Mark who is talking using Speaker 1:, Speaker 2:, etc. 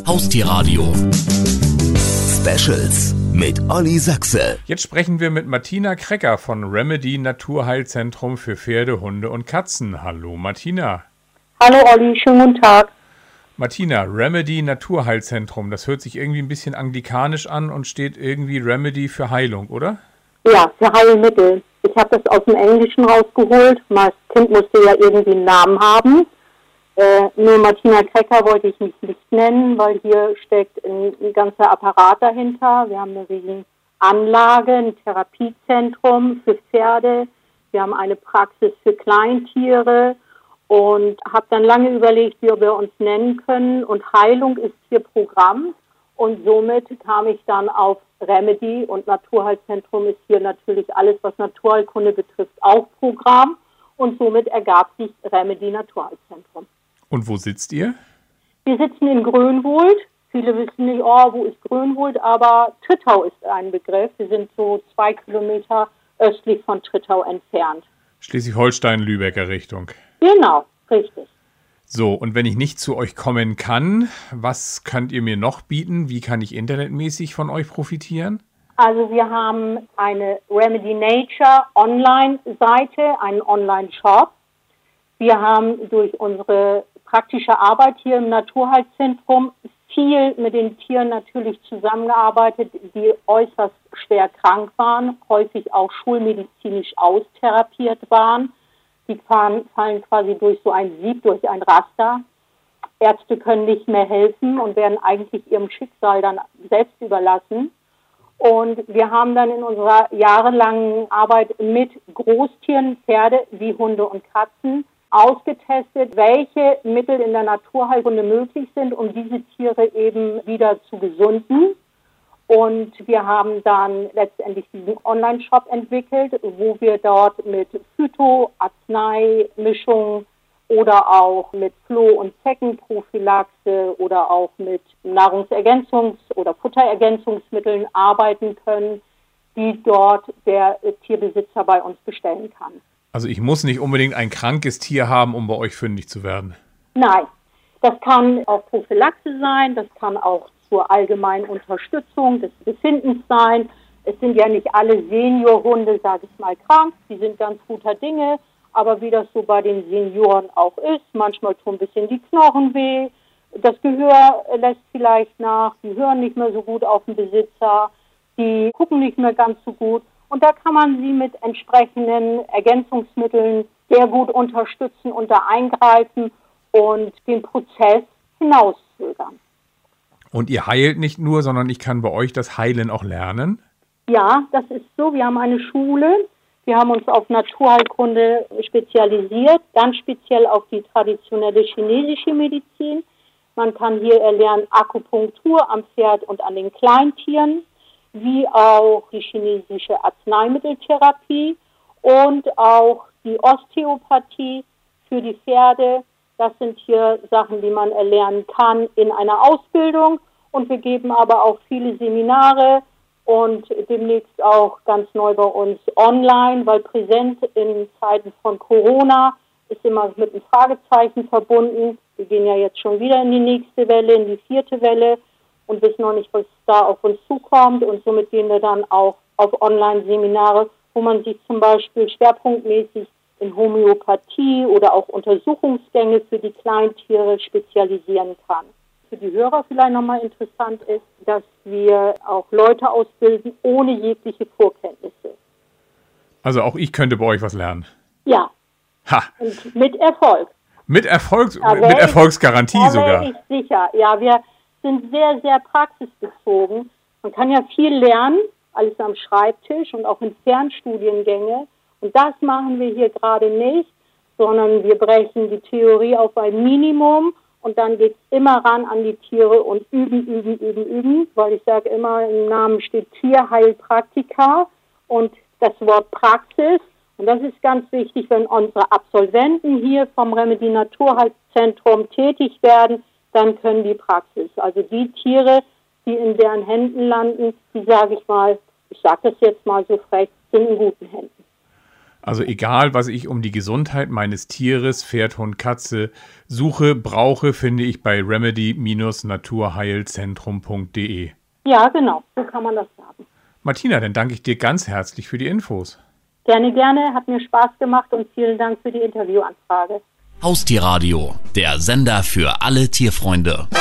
Speaker 1: Haustierradio Specials mit Olli Sachse.
Speaker 2: Jetzt sprechen wir mit Martina Krecker von Remedy Naturheilzentrum für Pferde, Hunde und Katzen. Hallo Martina.
Speaker 3: Hallo Olli, schönen guten Tag.
Speaker 2: Martina, Remedy Naturheilzentrum, das hört sich irgendwie ein bisschen anglikanisch an und steht irgendwie Remedy für Heilung, oder?
Speaker 3: Ja, für Heilmittel. Ich habe das aus dem Englischen rausgeholt. Das Kind musste ja irgendwie einen Namen haben. Nur Martina Krecker wollte ich mich nicht nennen, weil hier steckt ein ganzer Apparat dahinter. Wir haben eine riesen Anlage, ein Therapiezentrum für Pferde. Wir haben eine Praxis für Kleintiere und habe dann lange überlegt, wie wir uns nennen können. Und Heilung ist hier Programm und somit kam ich dann auf Remedy und Naturheilzentrum ist hier natürlich alles, was Naturheilkunde betrifft, auch Programm. Und somit ergab sich Remedy Naturheilzentrum.
Speaker 2: Und wo sitzt ihr?
Speaker 3: Wir sitzen in Grönwohld. Viele wissen nicht, wo ist Grönwohld, aber Trittau ist ein Begriff. Wir sind so 2 Kilometer östlich von Trittau entfernt.
Speaker 2: Schleswig-Holstein-Lübecker Richtung.
Speaker 3: Genau, richtig.
Speaker 2: So, und wenn ich nicht zu euch kommen kann, was könnt ihr mir noch bieten? Wie kann ich internetmäßig von euch profitieren?
Speaker 3: Also wir haben eine Remedy Nature Online-Seite, einen Online-Shop. Wir haben durch unsere praktische Arbeit hier im Naturheilzentrum viel mit den Tieren natürlich zusammengearbeitet, die äußerst schwer krank waren, häufig auch schulmedizinisch austherapiert waren. Die fallen quasi durch so ein Sieb, durch ein Raster. Ärzte können nicht mehr helfen und werden eigentlich ihrem Schicksal dann selbst überlassen. Und wir haben dann in unserer jahrelangen Arbeit mit Großtieren, Pferde wie Hunde und Katzen, ausgetestet, welche Mittel in der Naturheilkunde möglich sind, um diese Tiere eben wieder zu gesunden. Und wir haben dann letztendlich diesen Online-Shop entwickelt, wo wir dort mit Phyto-Arznei-Mischung oder auch mit Floh- und Zeckenprophylaxe oder auch mit Nahrungsergänzungs- oder Futterergänzungsmitteln arbeiten können, die dort der Tierbesitzer bei uns bestellen kann.
Speaker 2: Also ich muss nicht unbedingt ein krankes Tier haben, um bei euch fündig zu werden.
Speaker 3: Nein, das kann auch Prophylaxe sein, das kann auch zur allgemeinen Unterstützung des Befindens sein. Es sind ja nicht alle Seniorhunde, sage ich mal, krank, die sind ganz guter Dinge, aber wie das so bei den Senioren auch ist, manchmal tun ein bisschen die Knochen weh, das Gehör lässt vielleicht nach, die hören nicht mehr so gut auf den Besitzer, die gucken nicht mehr ganz so gut. Und da kann man sie mit entsprechenden Ergänzungsmitteln sehr gut unterstützen und da eingreifen und den Prozess hinauszögern.
Speaker 2: Und ihr heilt nicht nur, sondern ich kann bei euch das Heilen auch lernen?
Speaker 3: Ja, das ist so. Wir haben eine Schule. Wir haben uns auf Naturheilkunde spezialisiert, ganz speziell auf die traditionelle chinesische Medizin. Man kann hier erlernen Akupunktur am Pferd und an den Kleintieren, wie auch die chinesische Arzneimitteltherapie und auch die Osteopathie für die Pferde. Das sind hier Sachen, die man erlernen kann in einer Ausbildung. Und wir geben aber auch viele Seminare und demnächst auch ganz neu bei uns online, weil präsent in Zeiten von Corona ist immer mit einem Fragezeichen verbunden. Wir gehen ja jetzt schon wieder in die nächste Welle, in die 4. Welle. Und wissen noch nicht, was da auf uns zukommt. Und somit gehen wir dann auch auf Online-Seminare, wo man sich zum Beispiel schwerpunktmäßig in Homöopathie oder auch Untersuchungsgänge für die Kleintiere spezialisieren kann. Für die Hörer vielleicht nochmal interessant ist, dass wir auch Leute ausbilden ohne jegliche Vorkenntnisse.
Speaker 2: Also auch ich könnte bei euch was lernen?
Speaker 3: Ja.
Speaker 2: Ha.
Speaker 3: Und mit Erfolg.
Speaker 2: Mit Erfolgsgarantie sogar?
Speaker 3: Da wäre ich sicher. Ja, wir sind sehr, sehr praxisbezogen. Man kann ja viel lernen, alles am Schreibtisch und auch in Fernstudiengänge. Und das machen wir hier gerade nicht, sondern wir brechen die Theorie auf ein Minimum und dann geht es immer ran an die Tiere und üben, weil ich sage immer, im Namen steht Tierheilpraktika und das Wort Praxis. Und das ist ganz wichtig, wenn unsere Absolventen hier vom Remedy Naturheilzentrum tätig werden, dann können die Praxis, also die Tiere, die in deren Händen landen, die sage ich mal, ich sage das jetzt mal so frech, sind in guten Händen.
Speaker 2: Also egal, was ich um die Gesundheit meines Tieres, Pferd, Hund, Katze brauche, finde ich bei remedy-naturheilzentrum.de.
Speaker 3: Ja, genau, so kann man das sagen.
Speaker 2: Martina, dann danke ich dir ganz herzlich für die Infos.
Speaker 3: Gerne, gerne, hat mir Spaß gemacht und vielen Dank für die Interviewanfrage.
Speaker 1: Haustierradio, der Sender für alle Tierfreunde.